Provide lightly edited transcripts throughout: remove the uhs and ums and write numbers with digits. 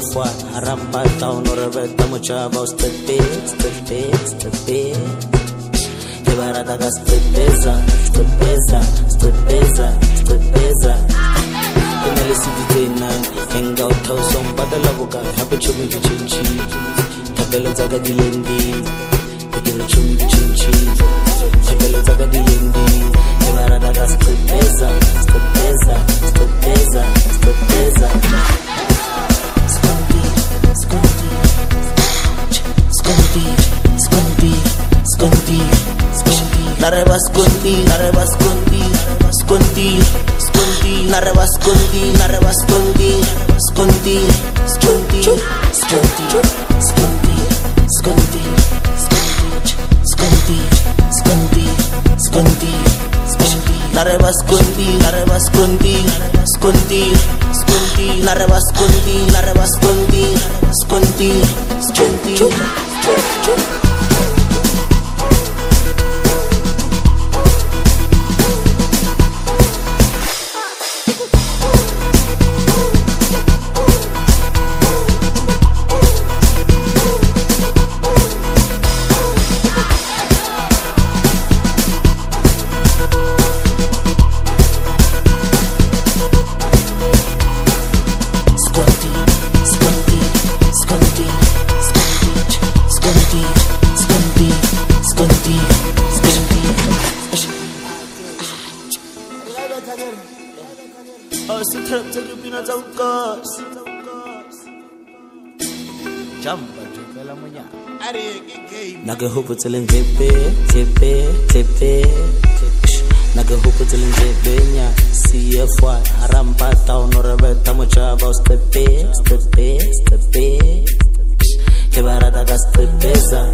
CFY, Aramba Town, or a red Tamuchava, Stepe. Kebarata Stepeza. Inalisititena, hang out house on Badalabuka, happy chubby chinchi, Tabella Zaga Dilendi, the chubby chinchi, Tabella Zaga Dilendi, Kebarata Stepeza. Nareva scondi, Nage hopo tseleng tepe Nage hopo tseleng tepe nya CFY Harampa town or a red Tamuchava Stepe Kebarata Stepeza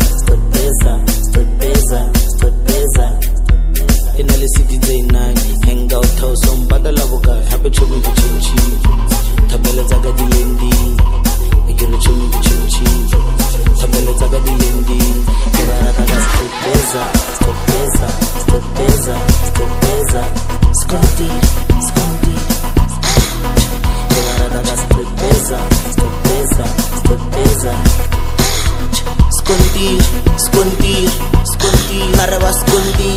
Inalisititena, hang out house on Badalabuka, happy chubby chinchi, Tabella Zaga Dilendi, Ikiri chubby chinchi, Tabella Zaga Dilendi, Kebarata Stepeza, Scondi, Kebarata Stepeza, Scondi, Nareva Scondi.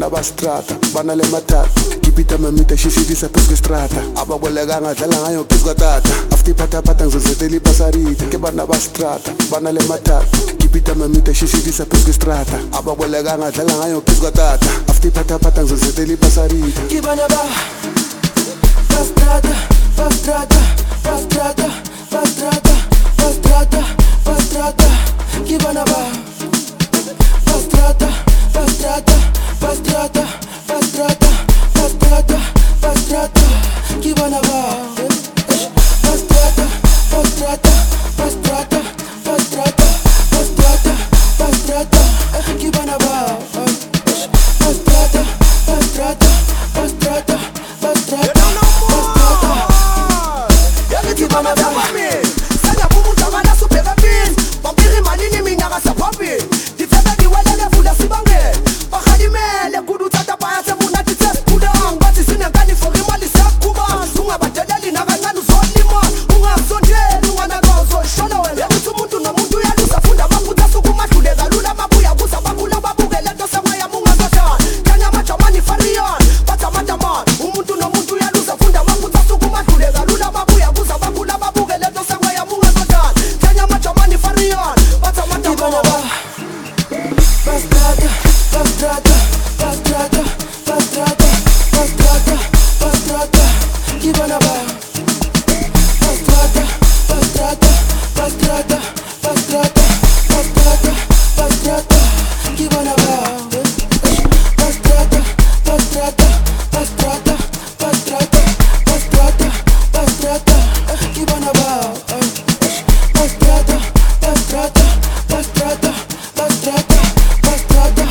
bana bastrata bana le matata kipita mamita shishidisa phezu strata ababolekanga dlala ngayo phezu kwatata after iphathaphatha ngizozetela ipasarita ke bana bastrata bana le matata kipita mamita shishidisa phezu strata ababolekanga dlala ngayo phezu kwatata after iphathaphatha ngizozetela ipasarita ke bana ba bastrata bastrata bastrata bastrata bastrata bastrata ke bana ba bastrata bastrata bastrata bastrata bastrata bastrata ke bana ba bastrata bastrata bastrata bastrata bastrata bastrata ke bana ba bastrata bastrata bastrata bastrata bastrata yakithi bana bami sanya kumuntu abana subheka pin bampiri manini mina kasaphaphi difeka diwelele vula sibange bakhalimele kudu tata baya sebuna titse kudang bathi sinengani for imali sakuba ungabadeleli nakancane uzolima ungasondeli unganakazo shona wena yakithi umuntu nomuntu uyaluza funda amaphutha sukumadluleka lula mabuya kuza bakula babukele nto semaya mungazothana kanya majamani farion bathamataman umuntu nomuntu uyaluza funda amaphutha sukumadluleka lula mabuya kuza bakula babukele nto semaya mungazothana kanya majamani farion bathamataman bastrata bastrata bastrata bastrata bastrata bastrata ke bana ba bastrata bastrata bastrata bastrata bastrata bastrata ke bana ba bastrata bastrata bastrata bastrata bastrata bastrata ke bana ba bastrata bastrata bastrata bastrata bastrata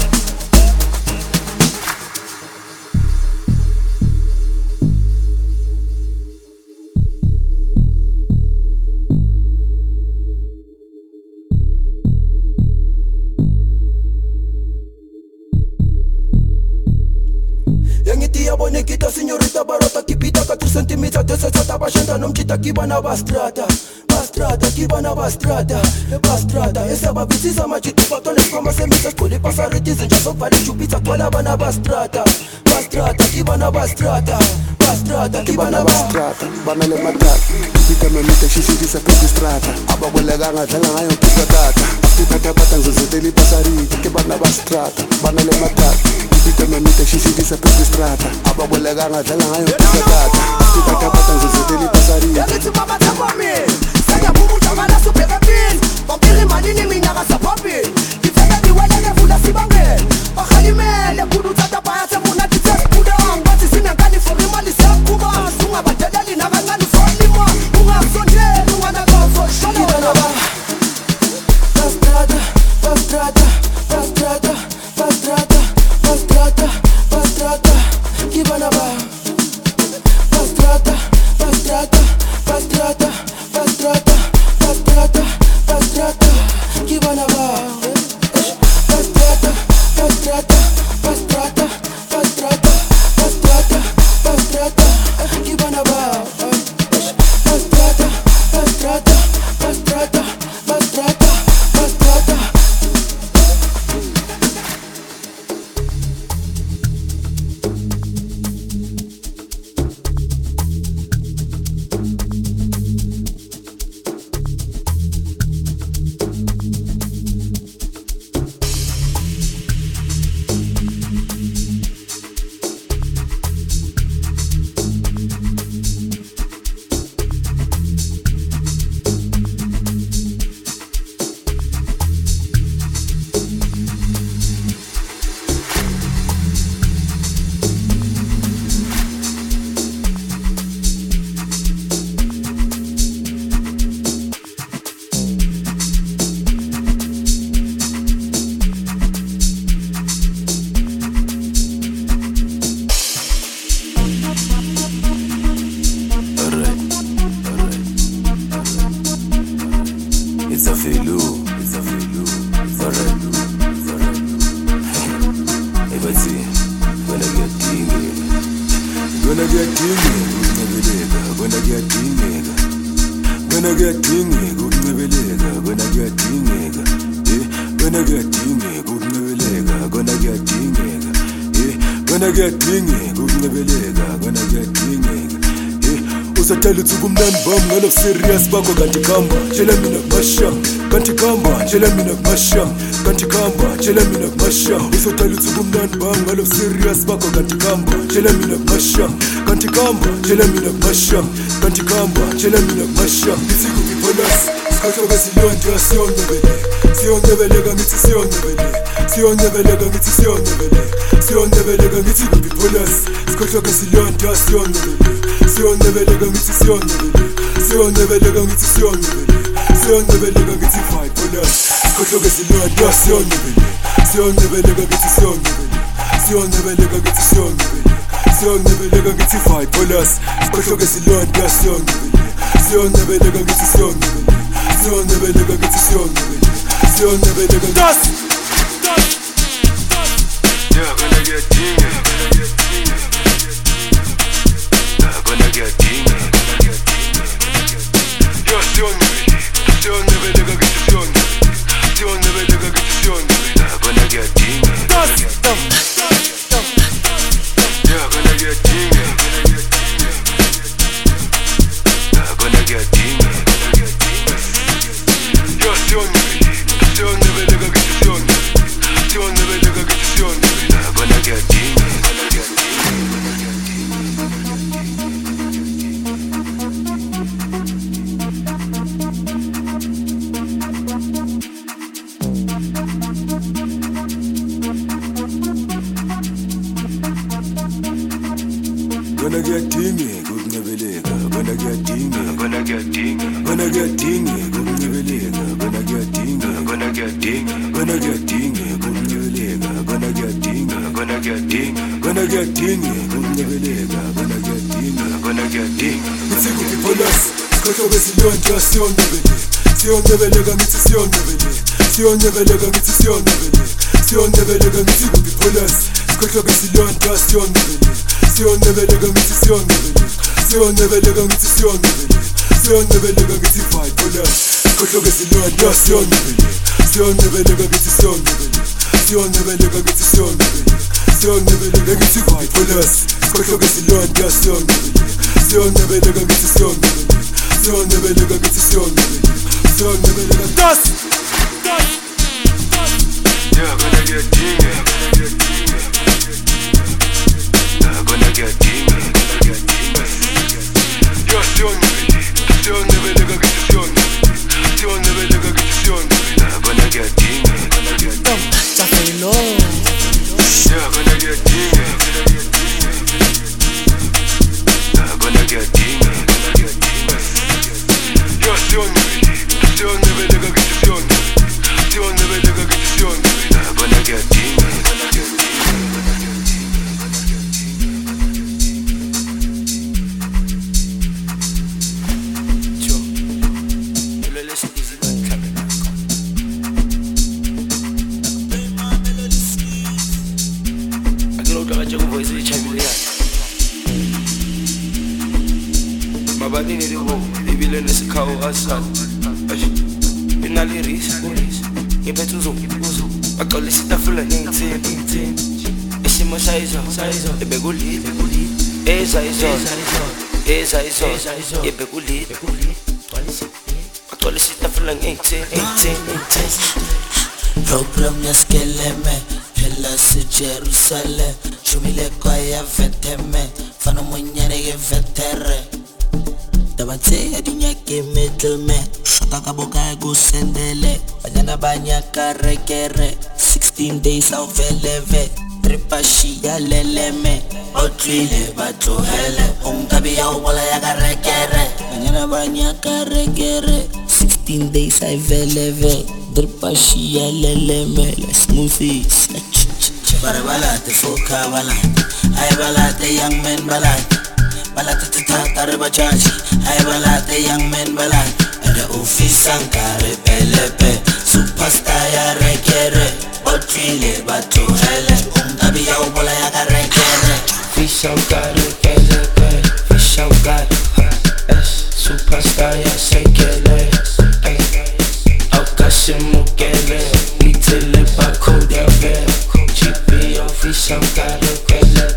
yangithi yabone kita señorita barata kipita ka 3 cm desesata bashenda nomchita kibana bastrata bastrata kibana bastrata bastrata esababisisa machiti batone koma semisa skole pasariti zinja sokuvale chupita kwala bana bastrata bastrata kibana bastrata bastrata kibana bastrata bana le matata kipita mamita shishidisa phezu strata ababolekanga dlala ngayo phezu kwatata after iphathaphatha ngizozetela ipasarita ke bana bastrata bana le matata kipita mamita shishidisa phezu strata ababolekanga dlala ngayo phezu kwatata after iphathaphatha ngizozetela ipasarita yakithi mama thamami sanya kumuntu abana subheka pin bampiri manini mina kasaphaphi difeka diwelele vula sibange bakhalimele kudu tata baya sebuna titse kudang bathi sinengani for imali sakuba ungabadeleli nakancane uzolima ungasondeli unganakazo shona wena bastrata bastrata bastrata bastrata bastrata bastrata ke bana ba bastrata bastrata bastrata bastrata bastrata bastrata ke bana ba bastrata bastrata bastrata bastrata bastrata bastrata ke bana ba bastrata bastrata bastrata bastrata bastrata kona kuyadingeka ukuncebeleka, kona kuyadingeka. Uzathatha uthi kumnandi bami ngalo serious bakho kanti khamba tshela mina kumasham, kanti khamba tshela mina kumasham, kanti khamba tshela mina kumasham. Uzathatha uthi kumnandi bami ngalo serious bakho kanti khamba tshela mina kumasham, kanti khamba tshela mina kumasham, kanti khamba tshela mina kumasham. Ithi kuphi bonus sikhohloka silonto siyongebeleka, siyongebeleka ngithi siyongebeleka, siyongebeleka ngithi siyongebeleka, siyongebeleka ngithi kuphi bonus sikhohloka silonto siyongebeleka, siyongebeleka ngithi siyongebeleka, siyongebeleka ngithi siyongebeleka, siyongebeleka ngithi fight bonus sikhohloka silonto siyongebeleka, siyongebeleka ngithi siyongebeleka, siyongebeleka ngithi siyongebeleka, siyongebeleka ngithi fight bonus sikhohloka silonto siyongebeleka, siyongebeleka ngithi siyongebeleka, siyongebeleka ngithi siyongebeleka, siyongebeleka ngithi yeah, gonna get dingy. Gonna get dingy. Yo, siyongebeleka ngithi siyongebeleka, siyongebeleka ngithi siyongebeleka, gonna get dingy. Yeah, gonna get dingy. Gonna get dingy. Yo, siyongebeleka ngithi siyongebeleka, siyongebeleka ngithi siyongebeleka, gonna get dingy. Gonna get dingy, ukuncebeleka, gonna get dingy, gonna get dingy, gonna get dingy, ukuncebeleka, gonna get dingy, gonna get dingy, gonna get dingy, ukuncebeleka, gonna get dingy, gonna get dingy, gonna get dingy, ukuncebeleka, gonna get dingy, gonna get dingy. Ithi kuphi bonus sikhohloka silonto siyongebeleka, siyongebeleka ngithi siyongebeleka, siyongebeleka ngithi siyongebeleka, siyongebeleka ngithi kuphi bonus sikhohloka silonto siyongebeleka, siyongebeleka ngithi siyongebeleka, siyongebeleka ngithi siyongebeleka, siyongebeleka ngithi fight bonus sikhohloka silonto siyongebeleka, siyongebeleka ngithi siyongebeleka, siyongebeleka ngithi siyongebeleka, siyongebeleka ngithi fight bonus sikhohloka silonto siyongebeleka, siyongebeleka ngithi siyongebeleka, siyongebeleka ngithi siyongebeleka, siyongebeleka dust. Yeah, gonna get dingy. Gonna get dingy. Yo, siyongebeleka ngithi siyongebeleka, siyongebeleka ngithi siyongebeleka, gonna get dingy. Tafelo Yeah, gonna get dingy. Gonna get dingy. Yo, siyongebeleka ngithi siyongebeleka, siyongebeleka ngithi siyongebeleka, gonna get dingy. Mabani le ho lebile le sekao a sa ina le risa e bethuzo baqale sitafula ngithi isimo sayizo e bekulile eza e bekulile baqale sitafula ngithi Program yaskeleme phela se Jerusalem shumile kwa ya veteme fana monyane ke vetere Tabatse dinyake middleman Kakaboka go sendele Banyana banyaka rekere 16 days au veleve Tripashi ya leleme Otwile batlohele Umkabi ya ubola ya karekere Banyana banyaka rekere 16 days au veleve Tripashi ya leleme La smoothies Bara balate foka balate Ay balate young men balate Balate tata bajaji Ay balate young men balate Ada office ankare pelepe Superstar ya rekere Otwile batuhele Umkabi ya ubola ya karekere Fish ankare pelepe Fish ankare Superstar ya sekele Aukashimukele Nitele bakode ave Chipi yo fish ankare pelepe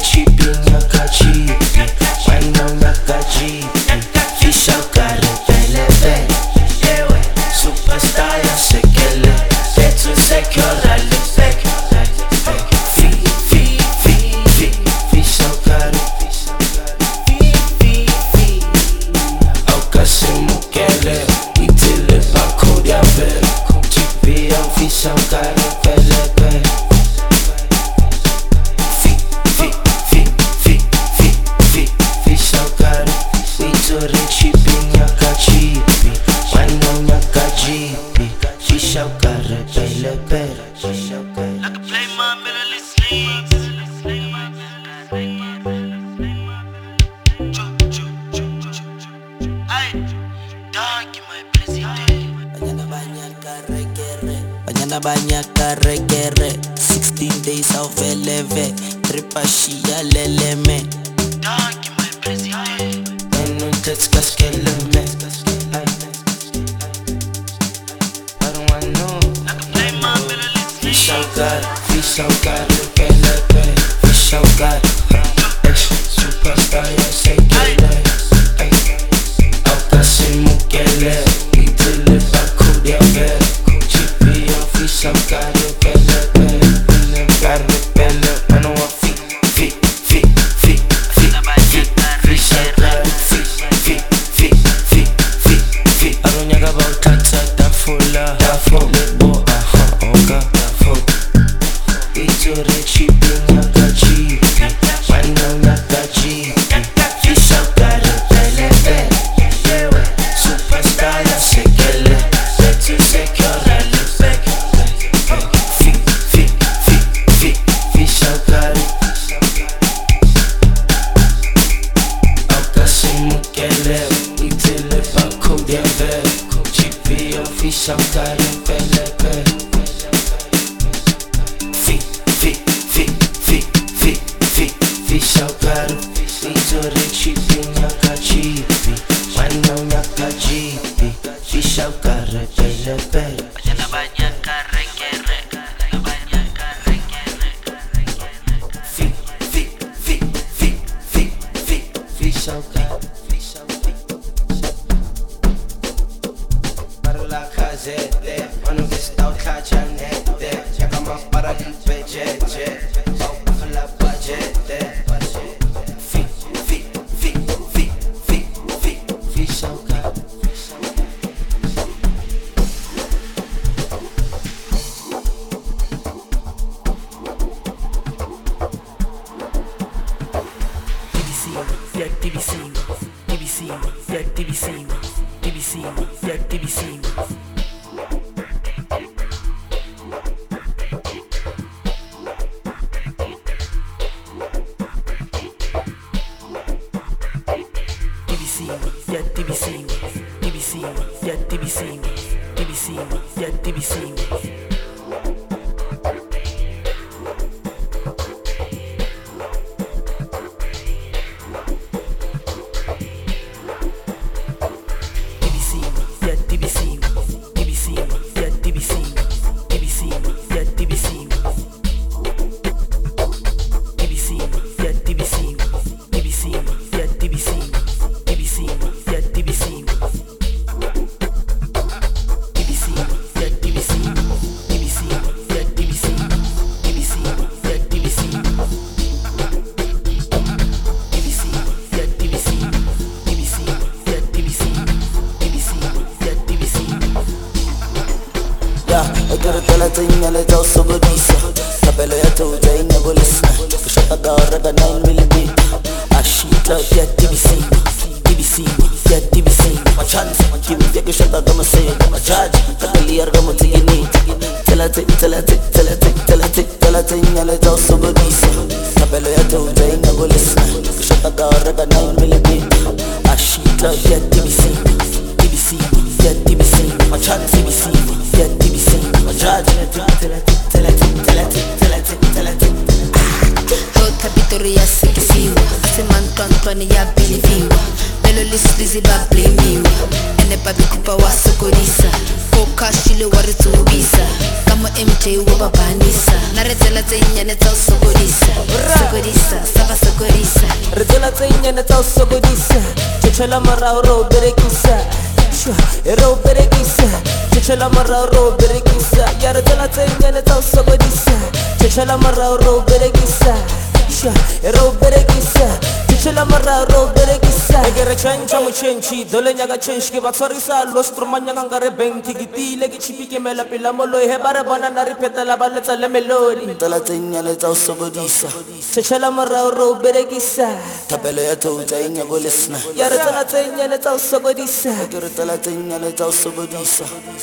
chipi nyaka chipi Wano nyaka chipi Fisha ukare pele pele Ewe superstar ya sekele Betu sekura lipek Fisha ukare Aukasimukele Itile bakuri ya vele Chipi ya fisha ukare pele pele Banyaka regere 16 days of eleve Tripashia leleme Dagi my president Enu tetskas keleme I don't wanna know Fish out God, pelepe Fish out God Superstar ya sekele Aukasimukele Itile bakuri ya vele Fish out God, pelepe Pele, I know what Fish out God, Arunyaka bauthatha tafula Lebo, oka Itore chipi nyaka chipi Wano nyaka chipi Fish out God, pelepe Superstar ya sekele Betu sekura lipek Fish out God Aukasimukele Itile bakuri ya vele Chipi ya fish out God pelepe Fish out God Itore chipi nyaka chipi Wano nyaka chipi Fish out God pelepe Banyaka regere Fish out God Parla casete Mano che sta caccianete Chiama para di pecece La pagete Fish out God Tela tau sobodisa Tabelo ya tau jai nebolisa Kushaka daraga 9mm Ashita ya TBC ya TBC Machance, kimi ya kushaka gama say Machaji, takaliyar gama tigini Tela nyale tau sobodisa Tabelo ya tau jai nebolisa Kushaka daraga 9mm Ashita ya TBC ya TBC Machance, ya TBC Capitoria sikisiwa Asemanto Antoni ya biliviwa Belo lislizi ba blamiwa ene babi kupa wasokodisa kokashile waritubisa kama MJ wababanisa naretsela tsenyane tsa sokodisa sokodisa saba sokodisa retsela tsenyane tsa sokodisa tshela marao ro berekisa ero berekisa tshela marao ro berekisa ya retsela tsenyane tsa sokodisa tshela marao ro berekisa ero berekisa tshela marao ro berekisa egere chencha muchenchi dole nyaga chenchi ke batsorisa lo stromanya ngare bank kitile ke chipike mela pela molo he bare bona na ripetela ba letsa le melodi tela tsenyane tsa sokodisa tshela marao ro berekisa thapelo ya thotsa e nyako lesna ya retsela tsenyane tsa sokodisa ke re tela tsenyane tsa sokodisa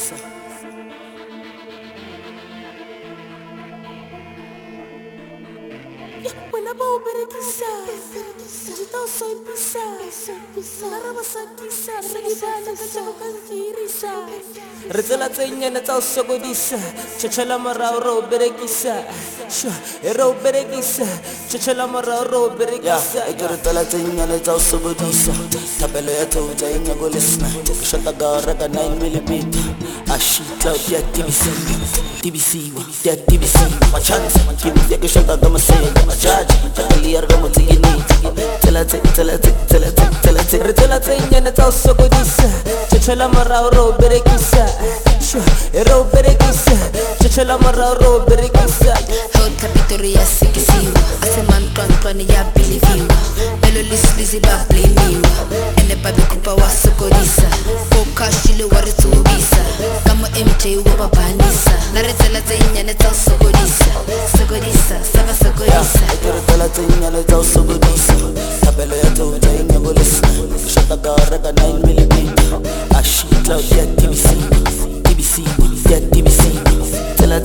wena ba o berekisa dita o soipisa nara ba sakisa sa dibana ka tšago ka nkirisa re tsela tsenyane tsa o sokodisa tšhetšhela marao re o berekisa re o berekisa tšhetšhela marao re o berekisa ke re tela tsenyane tsa sokodisa thapelo ya thotsa e nyako lesna ke shota ka reka 9mm ashitla ya tibisiwa ya tibisiwa machance ke ke shota ka masenya majaji takaliar ka motsikini tela re tsela tsenyane tsa o sokodisa tšhetšhela marao re o berekisa re o berekisa tšhetšhela marao re o berekisa hot capitori ya sikisiwa asemantwantwane ya biliviwa belo lislizi ba blamiwa ene babi kupa wasokodisa kokashile waritubisa kama MJ wababanisa naretsela tsenyane tsa sokodisa sokodisa saba sokodisa ke re tela tsenyane tsa sokodisa thapelo ya thotsa e nyako lesna ke shota ka reka 9mm ashitla ya tibisiwa ya tibisiwa tela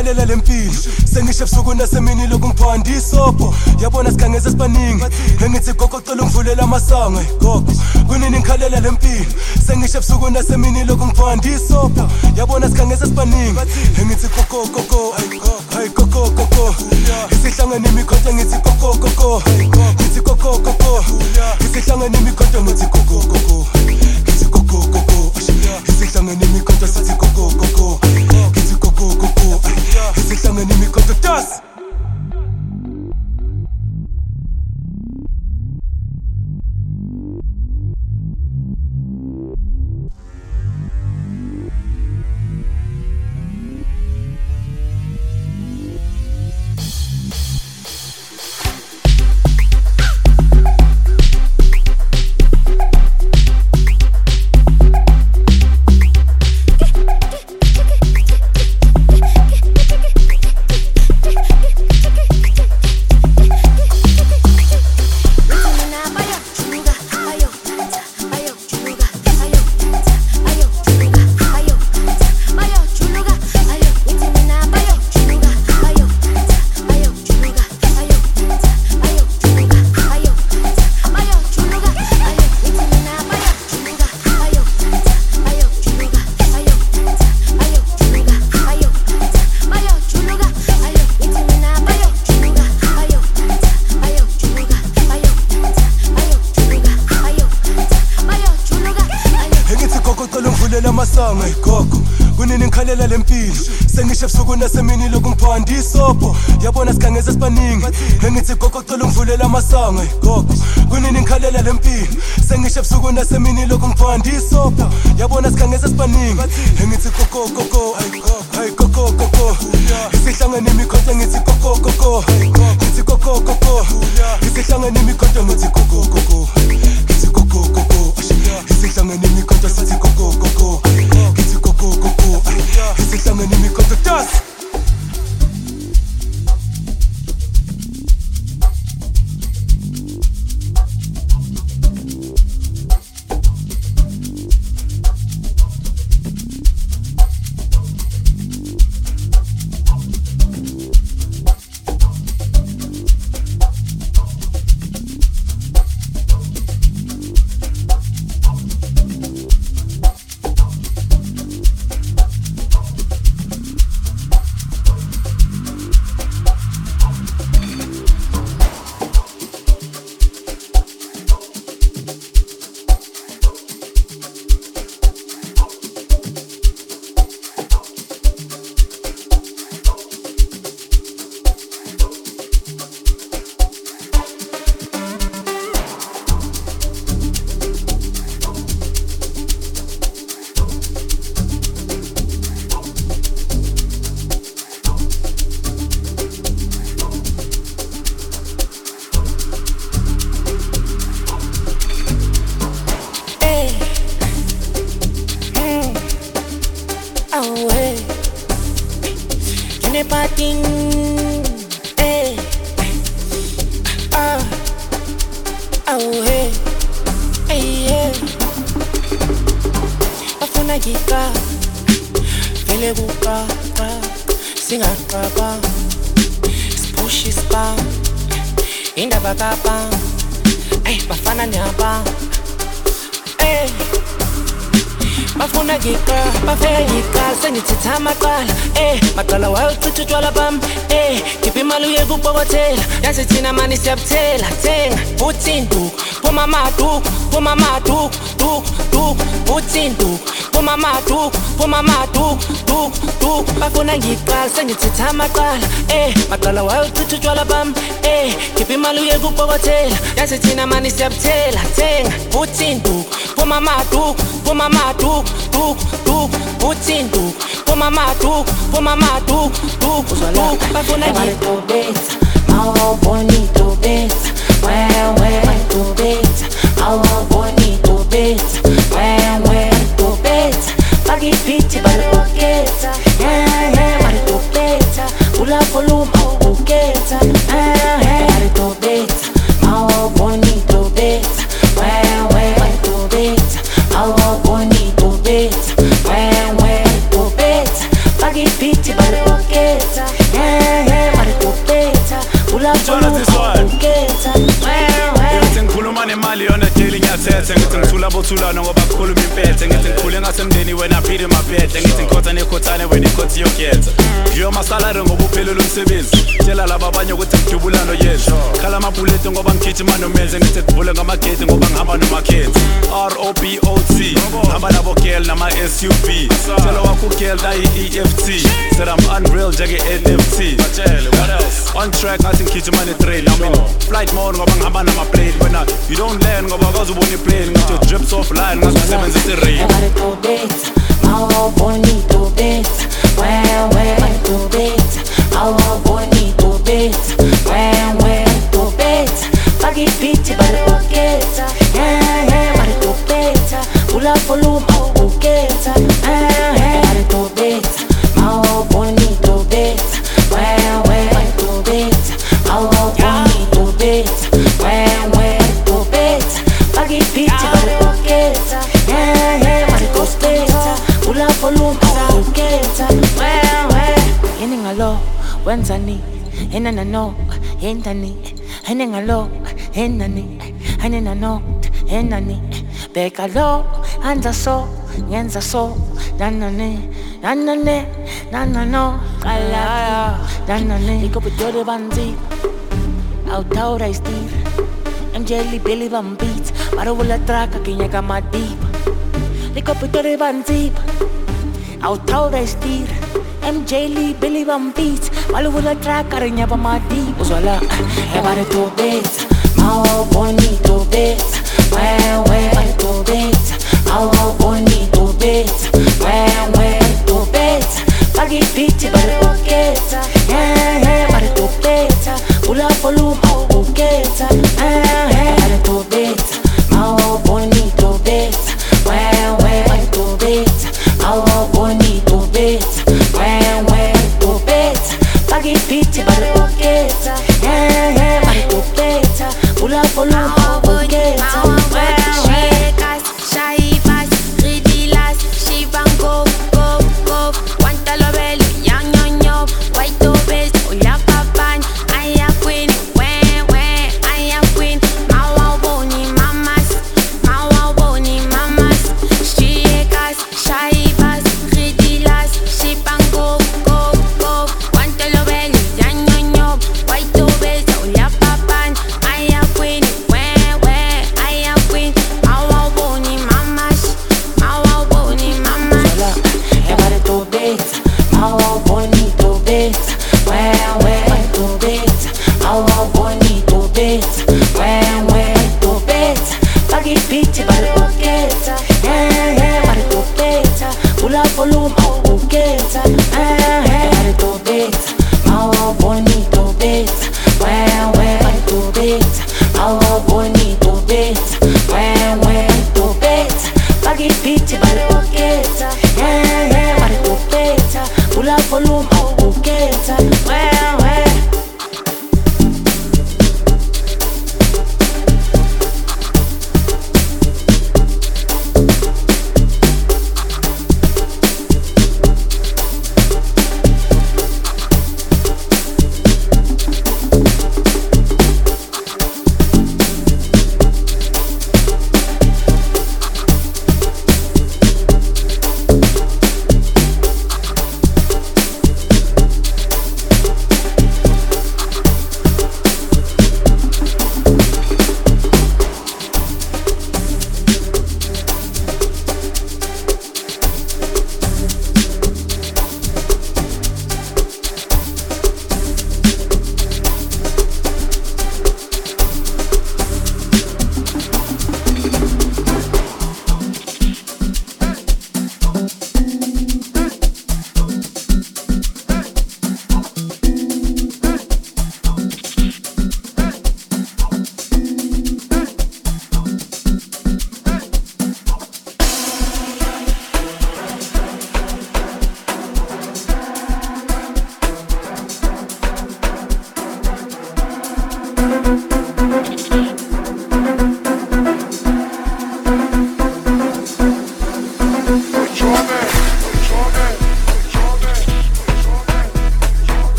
ngikhalela lempilo sengisho ebusuku nasemini lokungiphanda isobho yabona sikhangeza sibaningi engithi gogo cela ungivulela amasango gogo kunini ngikhalela lempilo sengisho ebusuku nasemini lokungiphanda isobho yabona sikhangeza sibaningi engithi gogo hey gogo isihlangene imikhonto ngithi gogo ngithi gogo isihlangene imikhonto ngithi gogo ngithi gogo isihlangene imikhonto sithi gogo ngithi gogo isihlangene imikhonto das. kunini ngikhalela lempilo sengisho ebusuku nasemini lokungiphanda isobho yabona sikhangeza sibaningi engithi gogo cela ungivulela amasango gogo kunini ngikhalela lempilo sengisho ebusuku nasemini lokungiphanda isobho yabona sikhangeza sibaningi engithi gogo hey gogo isihlangene imikhonto ngithi gogo ngithi gogo isihlangene imikhonto ngithi gogo ngithi gogo isihlangene imikhonto sithi gogo ngithi gogo isihlangene imikhonto das. Maqala wayuchitha utshwala bami khipha imali uye kubokotela yazi thina mani siyabuthela thenga uthi induku phuma amaduku phuma amaduku duku uthi induku phuma amaduku phuma amaduku duku bafuna ngiqala sengithitha amaqala maqala wayuchitha utshwala bami khipha imali uye kubokotela yazi thina mani siyabuthela thenga uthi induku phuma amaduku phuma amaduku duku uthi induku phuma amaduku bafuna ngiqobetha mawa bonito betha wewe to betha mawa bonito betha wewe to betha bagipiti baloketa mari to betha ula volume uketa mari to betha mawa bonito betha wewe to betha mawa bonito betha wewe to betha bagipiti baloketa ngathethe ngithi ngithula bothulana ngoba kukhuluma impethe ngithi ngikhule ngasemndeni wena phile maphethe ngithi ngikhotha nekhothane wena ikhothi yokhetha ngiyo masalary ngoba uphelele umsebenzi tshela laba abanye ukuthi ngidubulano yenza khala amabullet ngoba ngigijima nomenze ngithi kuvule ngamagate ngoba ngihamba nomakhethi ROBOT hamba nabo girl nama SUV tshela wakho girl nayi EFT said I'm unreal njenge NFT tshela what else on track ngathi ngigijima ne-train I mean flight mode ngoba ngihamba nama-plane wena you don't land ngoba akazubona i-plane ngathi your drips offline ngazisebenzisa i-rain Mau bonito beta, tu beta. Mau bonito beta, tu beta. Pagi pichi bari uketa, bari tu beta. Pula volume au uketa, bari tu beta. Mau bonito beta, tu beta. Mau bonito beta, tu beta. Pagi pichi bari uketa, bari tu beta. Pula volume uketa Yeni ngalo wenzani Enana no Endani Hene ngalo Endani Hene no Endani Beka lo Anza so Ngenza so Nanane Nanane Nanano Kala Nanane Iko pitore banzi Autaura istir MJ Billy Bam beat Para wala traka kinyaka madip Liko pitore banzi Autaura istir MJ Lee, Billy Bam beats Maluvula track, karinya pa mati Uzwala, ebare to beta Mau bonito beta Bari to beta Mau bonito beta Bari to beta Pagi pichi bari uketa Bari to beta Pula volume uketa Bari to beta Mau bonito beta Bari to beta Mau bonito beta Pagi pichi bari uketa bari uketa Pula volume uketa Shakas, shaivas, ridilas, shivango, go Wanta lo bello, yang yo White to best, oya papan I am queen, I am queen Mawa boni mamas Shakas, shaivas, ridilas, shivango, go Wanta lo bello, yang yo White to best, oya papan I am queen, I am queen Mawa boni mamas Ebare to beta Mau bonito beta tu beta Mau bonito beta tu beta Pagi pichi bari uketa bari tu beta Pula volume uketa bari tu beta Mau bonito beta tu beta Mau bonito beta tu beta Pagi pichi bari uketa bari tu beta Pula volume uketa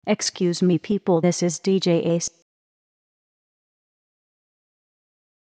Excuse me, people, this is DJ Ace.